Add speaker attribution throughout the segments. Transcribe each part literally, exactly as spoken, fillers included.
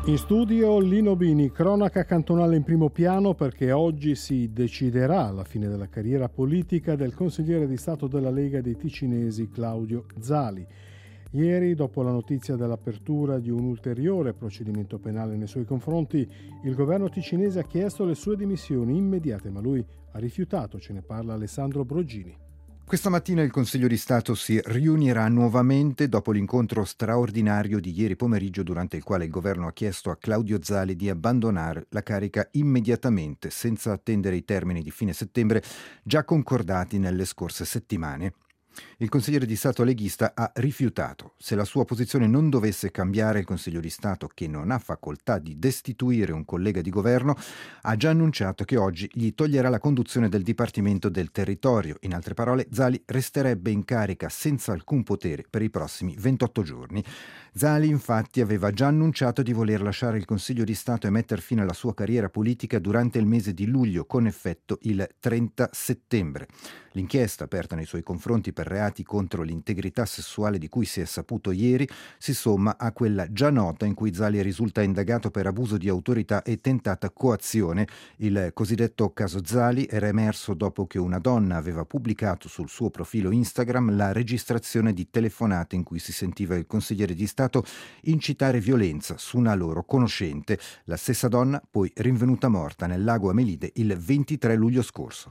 Speaker 1: In studio Lino Bini, cronaca cantonale in primo piano perché oggi si deciderà la fine della carriera politica del consigliere di Stato della Lega dei Ticinesi Claudio Zali. Ieri, dopo la notizia dell'apertura di un ulteriore procedimento penale nei suoi confronti, il governo ticinese ha chiesto le sue dimissioni immediate, ma lui ha rifiutato. Ce ne parla Alessandro Brogini.
Speaker 2: Questa mattina il Consiglio di Stato si riunirà nuovamente dopo l'incontro straordinario di ieri pomeriggio, durante il quale il governo ha chiesto a Claudio Zali di abbandonare la carica immediatamente, senza attendere i termini di fine settembre già concordati nelle scorse settimane. Il consigliere di Stato leghista ha rifiutato. Se la sua posizione non dovesse cambiare, il Consiglio di Stato, che non ha facoltà di destituire un collega di governo, ha già annunciato che oggi gli toglierà la conduzione del Dipartimento del Territorio. In altre parole, Zali resterebbe in carica senza alcun potere per i prossimi ventotto giorni. Zali infatti aveva già annunciato di voler lasciare il Consiglio di Stato e mettere fine alla sua carriera politica durante il mese di luglio, con effetto il trenta settembre. L'inchiesta aperta nei suoi confronti per reati contro l'integrità sessuale, di cui si è saputo ieri, si somma a quella già nota in cui Zali risulta indagato per abuso di autorità e tentata coazione. Il cosiddetto caso Zali era emerso dopo che una donna aveva pubblicato sul suo profilo Instagram la registrazione di telefonate in cui si sentiva il consigliere di Stato incitare violenza su una loro conoscente. La stessa donna poi rinvenuta morta nel lago Amelide il ventitré luglio scorso.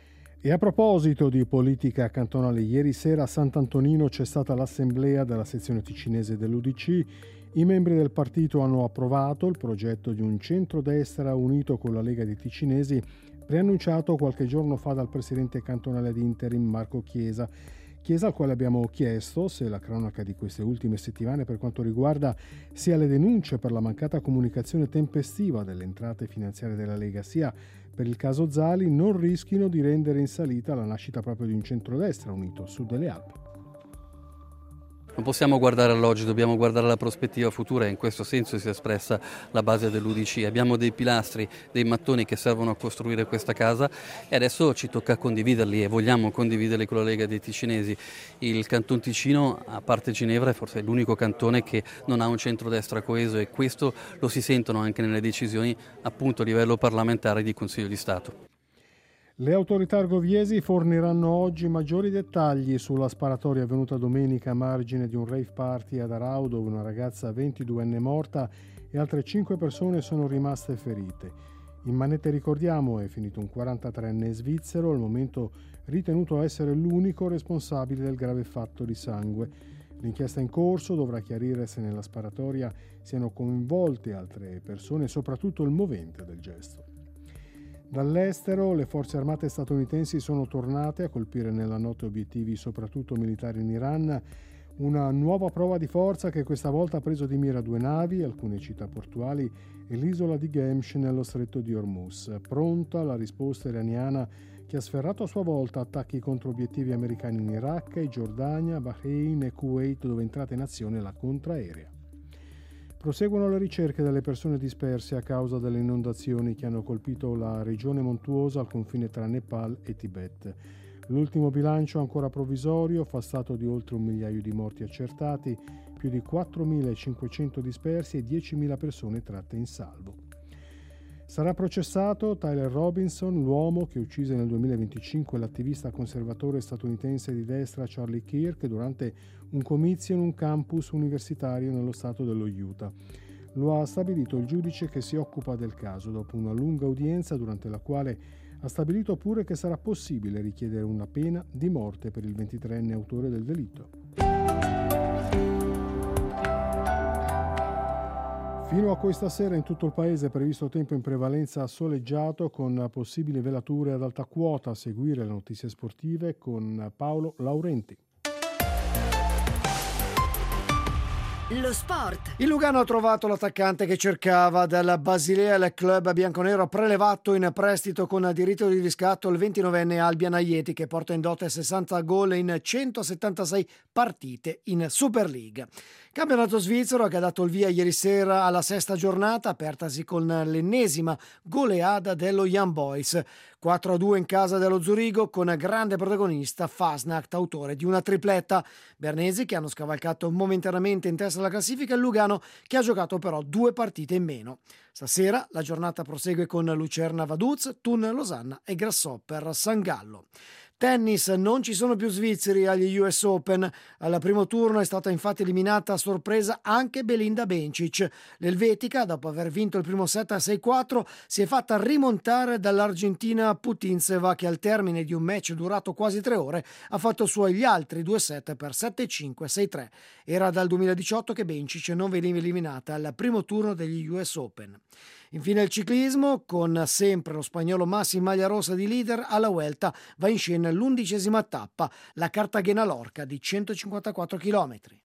Speaker 1: E a proposito di politica cantonale, ieri sera a Sant'Antonino c'è stata l'assemblea della sezione ticinese dell'U D C. I membri del partito hanno approvato il progetto di un centrodestra unito con la Lega dei Ticinesi, preannunciato qualche giorno fa dal presidente cantonale di interim Marco Chiesa. Chiesa al quale abbiamo chiesto se la cronaca di queste ultime settimane per quanto riguarda sia le denunce per la mancata comunicazione tempestiva delle entrate finanziarie della Lega, sia per il caso Zali, non rischino di rendere in salita la nascita proprio di un centrodestra unito a sud delle Alpi.
Speaker 3: Non possiamo guardare all'oggi, dobbiamo guardare alla prospettiva futura, e in questo senso si è espressa la base dell'U D C. Abbiamo dei pilastri, dei mattoni che servono a costruire questa casa e adesso ci tocca condividerli, e vogliamo condividerli con la Lega dei Ticinesi. Il Canton Ticino, a parte Ginevra, è forse l'unico cantone che non ha un centrodestra coeso, e questo lo si sentono anche nelle decisioni appunto a livello parlamentare di Consiglio di Stato.
Speaker 1: Le autorità argoviesi forniranno oggi maggiori dettagli sulla sparatoria avvenuta domenica a margine di un rave party ad Arau, dove una ragazza ventiduenne è morta e altre cinque persone sono rimaste ferite. In manette, ricordiamo, è finito un quarantatreenne svizzero, al momento ritenuto essere l'unico responsabile del grave fatto di sangue. L'inchiesta in corso dovrà chiarire se nella sparatoria siano coinvolte altre persone e soprattutto il movente del gesto. Dall'estero, le forze armate statunitensi sono tornate a colpire nella notte obiettivi soprattutto militari in Iran, una nuova prova di forza che questa volta ha preso di mira due navi, alcune città portuali e l'isola di Gemsh nello stretto di Hormuz. Pronta la risposta iraniana, che ha sferrato a sua volta attacchi contro obiettivi americani in Iraq, Giordania, Bahrain e Kuwait, dove è entrata in azione la contraerea. Proseguono le ricerche delle persone disperse a causa delle inondazioni che hanno colpito la regione montuosa al confine tra Nepal e Tibet. L'ultimo bilancio, ancora provvisorio, fa stato di oltre un migliaio di morti accertati, più di quattromilacinquecento dispersi e diecimila persone tratte in salvo. Sarà processato Tyler Robinson, l'uomo che uccise nel duemilaventicinque l'attivista conservatore statunitense di destra Charlie Kirk durante un comizio in un campus universitario nello stato dello Utah. Lo ha stabilito il giudice che si occupa del caso dopo una lunga udienza, durante la quale ha stabilito pure che sarà possibile richiedere una pena di morte per il ventitreenne autore del delitto. Fino a questa sera in tutto il paese è previsto tempo in prevalenza soleggiato, con possibili velature ad alta quota. A seguire le notizie sportive con Paolo Laurenti.
Speaker 4: Lo sport.
Speaker 5: Il Lugano ha trovato l'attaccante che cercava. Dal Basilea, il club bianconero ha prelevato in prestito con diritto di riscatto il ventinovenne Albian Ajeti, che porta in dote sessanta gol in centosettantasei partite in Super League. Campionato svizzero che ha dato il via ieri sera alla sesta giornata, apertasi con l'ennesima goleada dello Young Boys. quattro a due in casa dello Zurigo, con grande protagonista Fasnacht, autore di una tripletta. Bernesi, che hanno scavalcato momentaneamente in testa terza alla classifica il Lugano, che ha giocato però due partite in meno. Stasera la giornata prosegue con Lucerna Vaduz, Thun Losanna e Grasshopper San Gallo. Tennis, non ci sono più svizzeri agli U S Open. Al primo turno è stata infatti eliminata a sorpresa anche Belinda Bencic. L'elvetica, dopo aver vinto il primo set a sei quattro, si è fatta rimontare dall'argentina Putintseva, che al termine di un match durato quasi tre ore ha fatto suoi gli altri due set per sette cinque sei tre. Era dal duemiladiciotto che Bencic non veniva eliminata al primo turno degli U S Open. Infine il ciclismo, con sempre lo spagnolo Massi in maglia rossa di leader, alla Vuelta va in scena l'undicesima tappa, la Cartagena-Lorca di centocinquantaquattro chilometri.